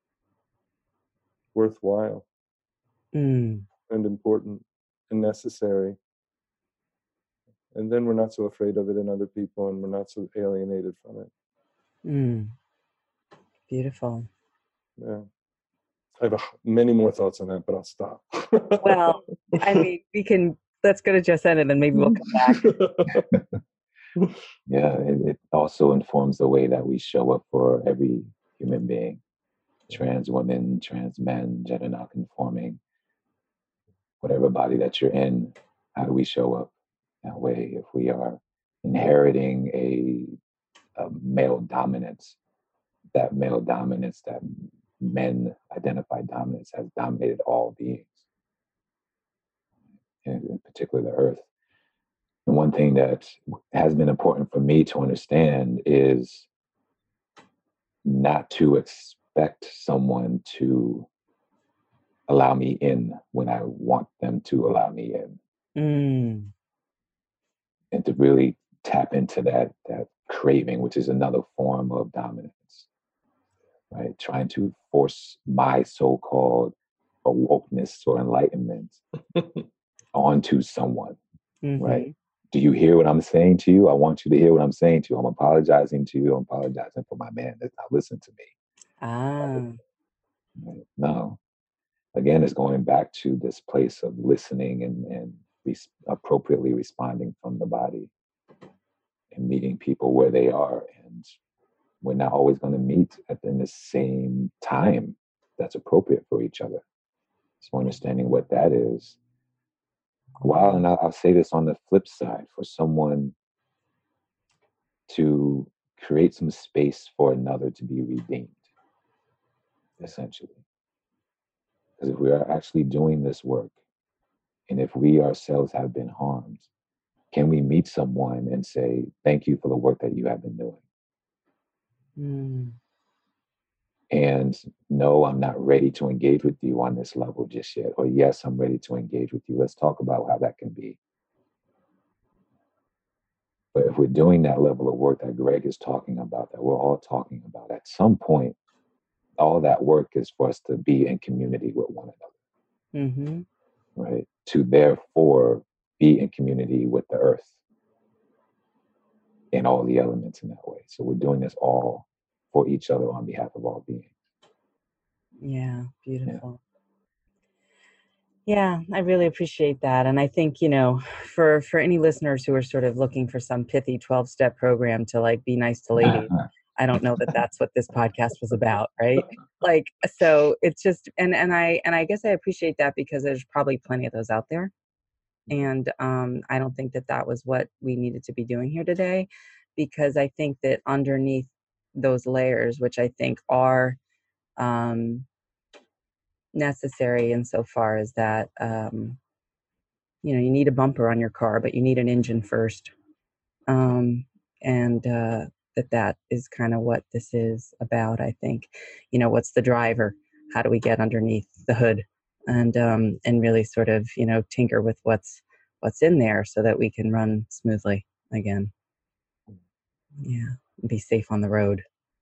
worthwhile mm. and important and necessary. And then we're not so afraid of it in other people, and we're not so alienated from it. Mm. Beautiful. Yeah. I have a, many more thoughts on that, but I'll stop. Well, I mean, we can, let's go to Jason and then maybe we'll come back. Yeah, it, it also informs the way that we show up for every human being. Trans women, trans men, gender non-conforming, whatever body that you're in, how do we show up that way? If we are inheriting a, a male dominance, that male dominance, that men identified dominance has dominated all beings, and in particular the earth. And one thing that has been important for me to understand is not to expect someone to allow me in when I want them to allow me in. Mm. And to really tap into that that craving, which is another form of dominance, right? Trying to force my so-called awokeness or enlightenment onto someone, mm-hmm. right? Do you hear what I'm saying to you? I want you to hear what I'm saying to you. I'm apologizing to you. I'm apologizing for my man that's not listening to me. Ah. Right? No. Again, it's going back to this place of listening and, and res- appropriately responding from the body and meeting people where they are. And we're not always going to meet at the, in the same time that's appropriate for each other. So understanding what that is. While, and I'll, I'll say this on the flip side, for someone to create some space for another to be redeemed, essentially. Because if we are actually doing this work, and if we ourselves have been harmed, can we meet someone and say, thank you for the work that you have been doing? Mm. And no, I'm not ready to engage with you on this level just yet. Or yes, I'm ready to engage with you. Let's talk about how that can be. But if we're doing that level of work that Greg is talking about, that we're all talking about, at some point, all that work is for us to be in community with one another, mm-hmm. right? To therefore be in community with the earth and all the elements in that way. So we're doing this all for each other on behalf of all beings. Yeah, beautiful. Yeah. yeah, I really appreciate that. And I think, you know, for, for any listeners who are sort of looking for some pithy twelve-step program to like be nice to ladies, I don't know that that's what this podcast was about, right? Like, so it's just, and, and I, and I guess I appreciate that because there's probably plenty of those out there. And um, I don't think that that was what we needed to be doing here today, because I think that underneath those layers, which I think are um, necessary insofar as that, um, you know, you need a bumper on your car, but you need an engine first. Um, and uh, that that is kind of what this is about, I think. You know, what's the driver? How do we get underneath the hood? And um, and really sort of, you know, tinker with what's what's in there so that we can run smoothly again. Yeah, be safe on the road.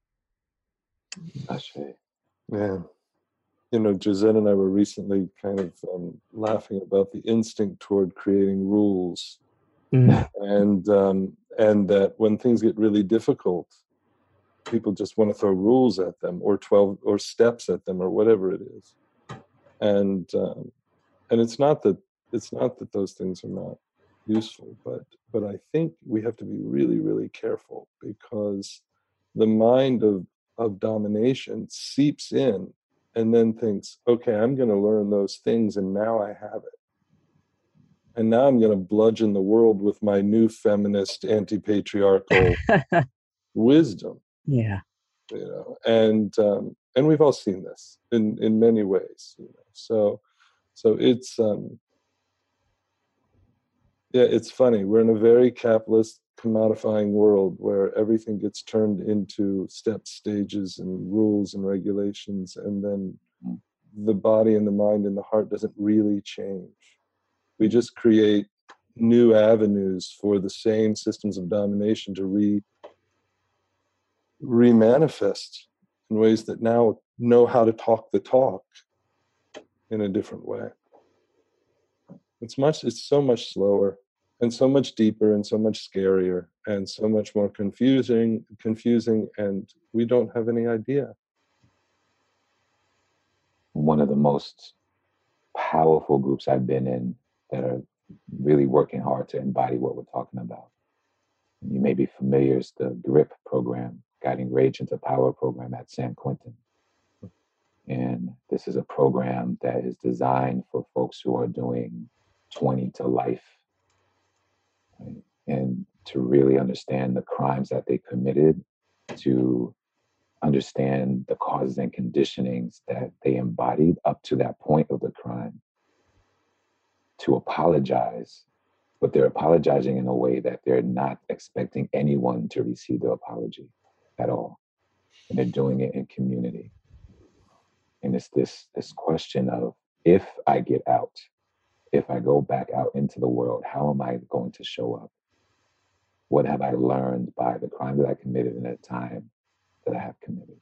Ashe. Yeah. You know, Gisette and I were recently kind of um, laughing about the instinct toward creating rules. Mm. and um, and that when things get really difficult, people just want to throw rules at them, or twelve or steps at them, or whatever it is. And um, and it's not that it's not that those things are not useful, but but I think we have to be really, really careful, because the mind of of domination seeps in and then thinks, okay, I'm going to learn those things, and now I have it. And now I'm going to bludgeon the world with my new feminist, anti-patriarchal wisdom. Yeah. You know, and um, and we've all seen this in in many ways. You know, so so it's um, yeah, it's funny. We're in a very capitalist, commodifying world where everything gets turned into steps, stages, and rules and regulations, and then the body and the mind and the heart doesn't really change. We just create new avenues for the same systems of domination to re re-manifest in ways that now know how to talk the talk in a different way. It's much, it's so much slower and so much deeper and so much scarier and so much more confusing, confusing, and we don't have any idea. One of the most powerful groups I've been in that are really working hard to embody what we're talking about. You may be familiar, it's the GRIP program, Guiding Rage into Power program at San Quentin. And this is a program that is designed for folks who are doing twenty to life, right? And to really understand the crimes that they committed, to understand the causes and conditionings that they embodied up to that point of the crime, to apologize, but they're apologizing in a way that they're not expecting anyone to receive the apology at all. And they're doing it in community. And it's this, this question of, if I get out, if I go back out into the world, how am I going to show up? What have I learned by the crime that I committed in that time that I have committed?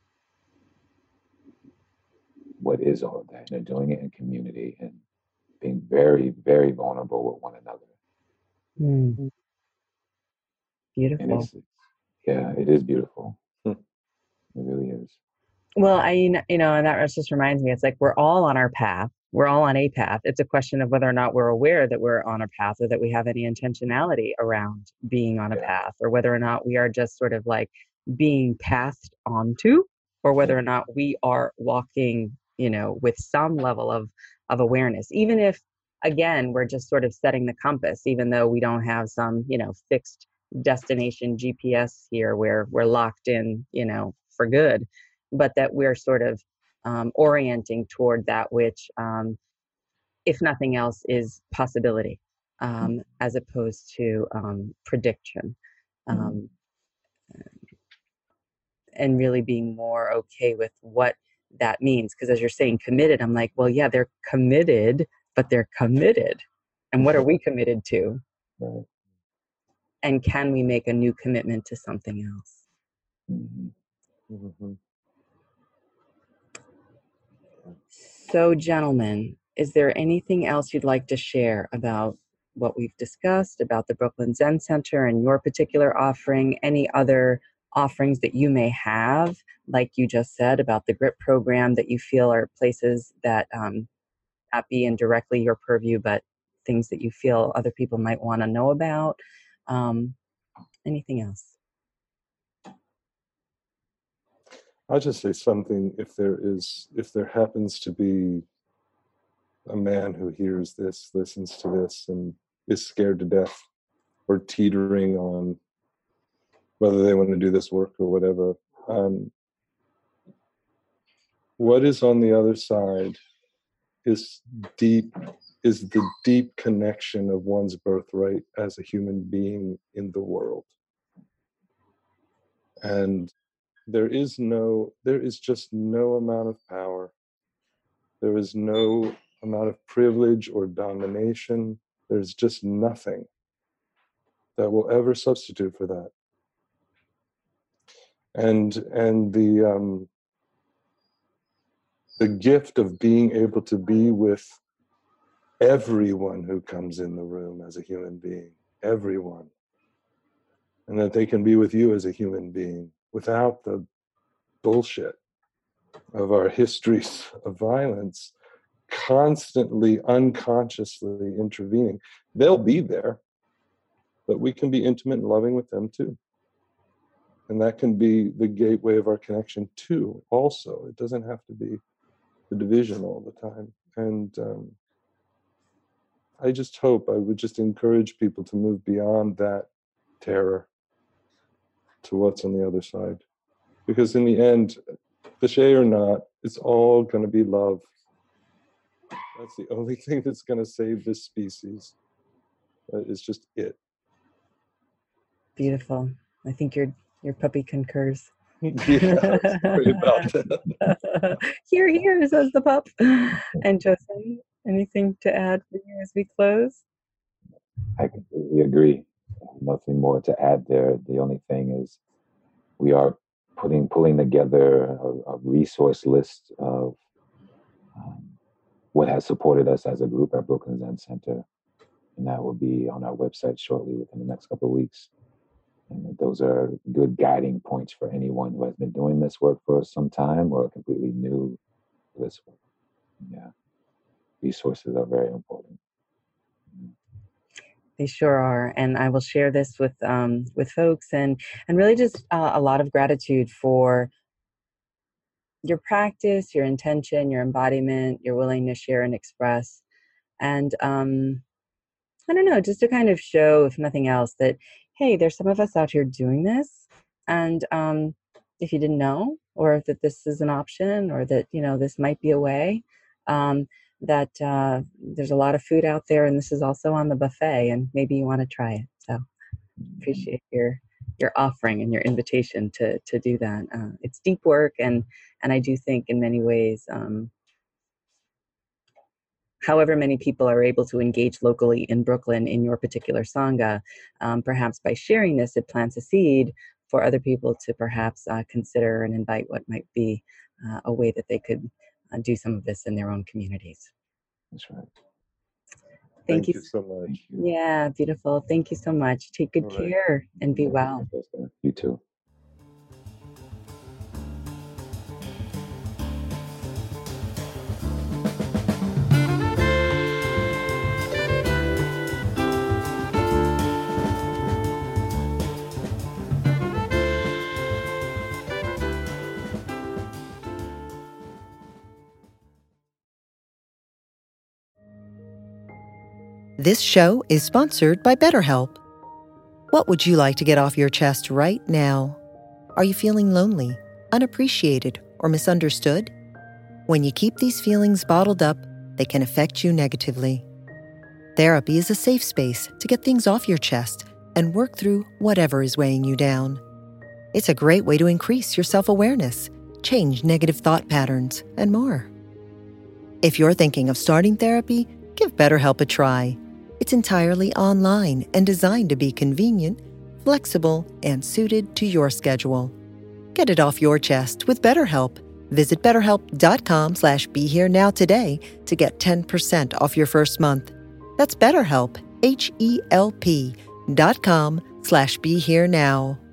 What is all of that? And they're doing it in community and being very, very vulnerable with one another. Mm. Beautiful. And it's, yeah, it is beautiful. It really is. Well, I, you know, and that just reminds me, it's like we're all on our path. We're all on a path. It's a question of whether or not we're aware that we're on a path, or that we have any intentionality around being on a Yeah. path, or whether or not we are just sort of like being passed onto, or whether or not we are walking, you know, with some level of, of awareness, even if, again, we're just sort of setting the compass, even though we don't have some, you know, fixed destination G P S here where we're locked in, you know, for good, but that we're sort of um, orienting toward that which, um, if nothing else, is possibility, um, as opposed to um, prediction. Um, and really being more okay with what that means. Because as you're saying committed, I'm like, well, yeah, they're committed, but they're committed. And what are we committed to? Right. And can we make a new commitment to something else? Mm-hmm. Mm-hmm. So, gentlemen, is there anything else you'd like to share about what we've discussed, about the Brooklyn Zen Center and your particular offering? Any other offerings that you may have, like you just said, about the GRIP program, that you feel are places that um, not be in directly your purview, but things that you feel other people might want to know about? Um, anything else? I'll just say something. If there is, if there happens to be a man who hears this, listens to this, and is scared to death or teetering on whether they want to do this work or whatever, um, what is on the other side is deep, is the deep connection of one's birthright as a human being in the world. And there is no, there is just no amount of power. There is no amount of privilege or domination. There's just nothing that will ever substitute for that. And and the um, the gift of being able to be with everyone who comes in the room as a human being, everyone, and that they can be with you as a human being without the bullshit of our histories of violence constantly, unconsciously intervening. They'll be there, but we can be intimate and loving with them too. And that can be the gateway of our connection too, also. It doesn't have to be the division all the time. And um, I just hope, I would just encourage people to move beyond that terror to what's on the other side. Because in the end, cliché or not, it's all going to be love. That's the only thing that's going to save this species. Uh, it's just it. Beautiful. I think your your puppy concurs. Yeah, sorry about that. Here, here, says the pup. And Joseph, anything to add for you as we close? I completely agree. Nothing more to add there. The only thing is we are putting pulling together a, a resource list of um, what has supported us as a group at Brooklyn Zen Center. And that will be on our website shortly within the next couple of weeks. And those are good guiding points for anyone who has been doing this work for some time or completely new to this work. Yeah. Resources are very important. They sure are, and I will share this with um, with folks, and and really just uh, a lot of gratitude for your practice, your intention, your embodiment, your willingness to share and express, and um, I don't know, just to kind of show, if nothing else, that hey, there's some of us out here doing this, and um, if you didn't know, or that this is an option, or that you know this might be a way. Um, that uh, there's a lot of food out there, and this is also on the buffet, and maybe you want to try it. So appreciate your your offering and your invitation to to do that. Uh, it's deep work, and and I do think in many ways, um, however many people are able to engage locally in Brooklyn in your particular Sangha, um, perhaps by sharing this, it plants a seed for other people to perhaps uh, consider and invite what might be uh, a way that they could Uh, do some of this in their own communities. That's right. Thank, Thank you. you so much. Yeah, beautiful. Thank you so much. Take good All right. care and be well. You too. This show is sponsored by BetterHelp. What would you like to get off your chest right now? Are you feeling lonely, unappreciated, or misunderstood? When you keep these feelings bottled up, they can affect you negatively. Therapy is a safe space to get things off your chest and work through whatever is weighing you down. It's a great way to increase your self-awareness, change negative thought patterns, and more. If you're thinking of starting therapy, give BetterHelp a try. It's entirely online and designed to be convenient, flexible, and suited to your schedule. Get it off your chest with BetterHelp. Visit betterhelp.com slash be here now today to get ten percent off your first month. That's BetterHelp, H E L P dot com slash be here now.